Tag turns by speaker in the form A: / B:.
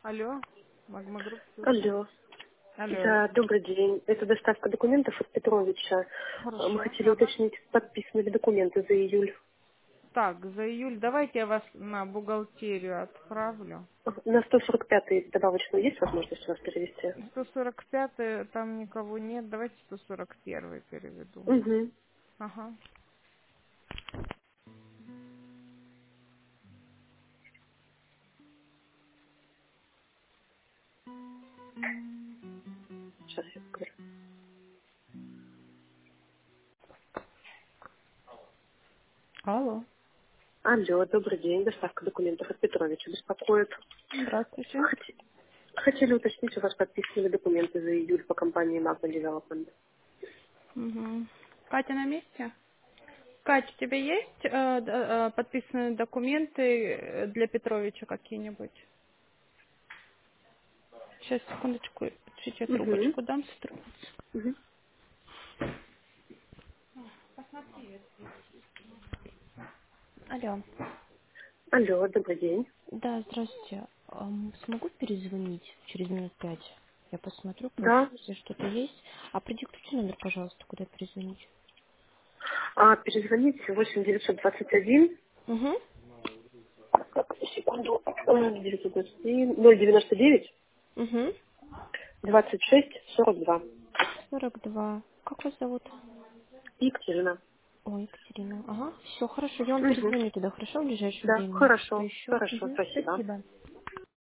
A: Алло, Магма Групп, слушаю.
B: Алло.
A: Алло,
B: Да, добрый день. Это доставка документов от Петровича. Мы
A: хорошо,
B: хотели
A: ага.
B: уточнить, подписаны ли документы за июль.
A: Так, за июль давайте я вас на бухгалтерию отправлю.
B: На 145-й добавочную есть возможность у вас перевести?
A: 145 там никого нет, давайте 141 переведу.
B: Угу.
A: Ага.
B: Сейчас я скажу.
A: Алло,
B: Алло, добрый день. Доставка документов от Петровича беспокоит.
A: здравствуйте.
B: Хот- Хотели уточнить, у вас подписаны ли документы за июль по компании Magna Development.
A: Угу. Катя на месте? Катя, у тебя есть подписанные документы для Петровича какие-нибудь? Сейчас, секундочку, чуть я
B: Угу.
A: трубочку дам с трубки.
B: Угу.
C: Алло.
B: Алло, добрый день.
C: Да, здравствуйте. Смогу перезвонить через минут 5? Я посмотрю почту,
B: Да.
C: если что-то есть. А продиктуйте номер, пожалуйста, куда перезвонить.
B: Перезвоните 8 921.
C: Угу.
B: Так, секунду. 921 099
C: Угу.
B: 26 42.
C: 42. Как вас зовут?
B: Екатерина.
C: Ой, Екатерина. Ага, все, хорошо. Я вам
B: Угу.
C: перезвоню тогда, хорошо, в ближайшее
B: Да,
C: время. Что
B: хорошо,
C: еще?
B: хорошо,
C: Угу.
B: спасибо.
C: Спасибо.